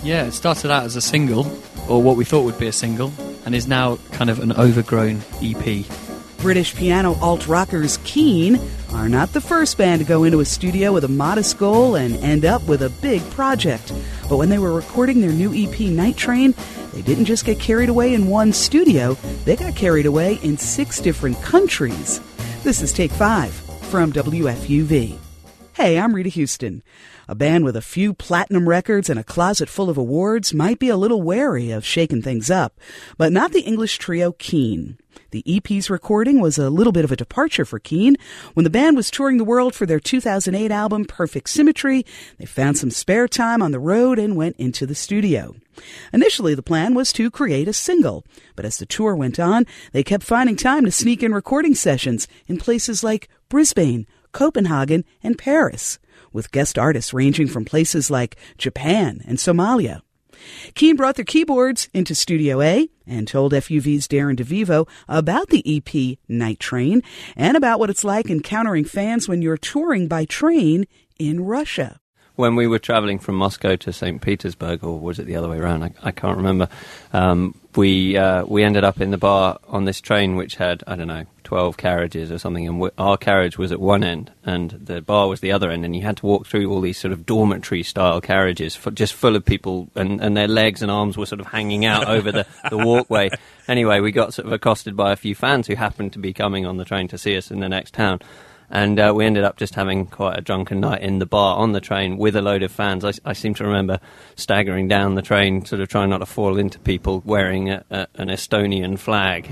Yeah, it started out as a single, or what we thought would be a single, and is now kind of an overgrown EP. British piano alt-rockers Keane are not the first band to go into a studio with a modest goal and end up with a big project. But when they were recording their new EP, Night Train, they didn't just get carried away in one studio, they got carried away in 6 different countries. This is Take 5 from WFUV. Hey, I'm Rita Houston. A band with a few platinum records and a closet full of awards might be a little wary of shaking things up, but not the English trio Keane. The EP's recording was a little bit of a departure for Keane. When the band was touring the world for their 2008 album, Perfect Symmetry, they found some spare time on the road and went into the studio. Initially, the plan was to create a single, but as the tour went on, they kept finding time to sneak in recording sessions in places like Brisbane, Copenhagen, and Paris, with guest artists ranging from places like Japan and Somalia. Keane brought their keyboards into Studio A and told FUV's Darren DeVivo about the EP Night Train and about what it's like encountering fans when you're touring by train in Russia. When we were travelling from Moscow to St. Petersburg, or was it the other way around? I can't remember. We ended up in the bar on this train which had, 12 carriages or something, and our carriage was at one end and the bar was the other end, and you had to walk through all these sort of dormitory-style carriages just full of people, and their legs and arms were sort of hanging out over the walkway. Anyway, we got sort of accosted by a few fans who happened to be coming on the train to see us in the next town. And we ended up just having quite a drunken night in the bar on the train with a load of fans. I seem to remember staggering down the train, sort of trying not to fall into people wearing an Estonian flag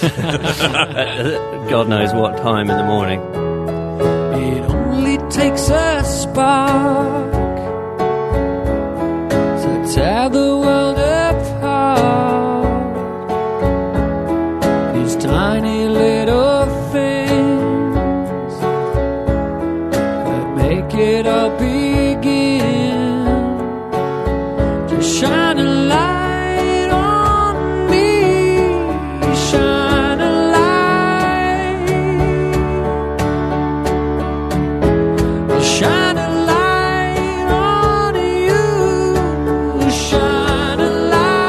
at God knows what time in the morning. It only takes a spark to tear the world apart. These tiny little things it all begin. Just shine a light on me, shine a light, shine a light on you, shine a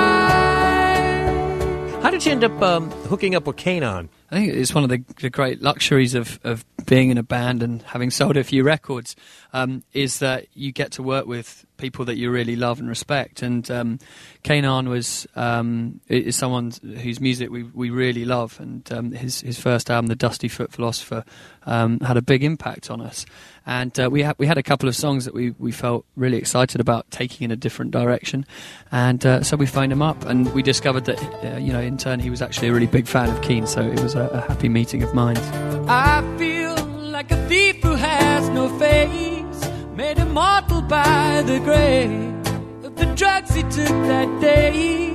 light. How did you end up hooking up with Keane? I think it's one of the great luxuries of being in a band and having sold a few records, is that you get to work with people that you really love and respect. And Keane is someone whose music we really love, and his first album, The Dusty Foot Philosopher, had a big impact on us. And we had a couple of songs that we felt really excited about taking in a different direction, and so we phoned him up, and we discovered that in turn he was actually a really big fan of Keane. So it was a happy meeting of minds. I feel like a thief who has no face, made immortal by the grace of the drugs he took that day,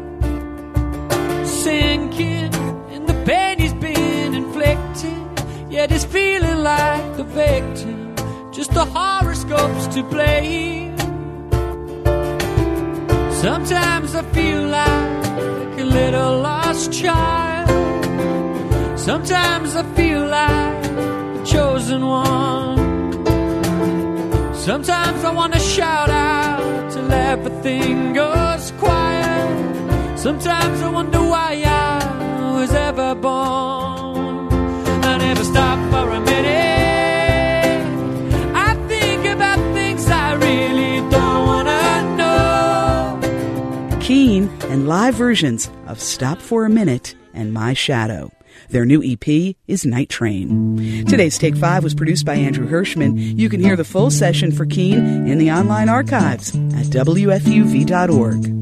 sinking in the pain he's been inflicted, yet he's feeling like the victim, just the horoscopes to blame. Sometimes I feel like a little lost child, sometimes I feel like the chosen one, sometimes I want to shout out till everything goes quiet, sometimes I wonder why I was ever born. I never stop for a minute, I think about things I really don't want to know. Keane and live versions of Stop for a Minute and My Shadow. Their new EP is Night Train. Today's Take 5 was produced by Andrew Hirschman. You can hear the full session for Keane in the online archives at WFUV.org.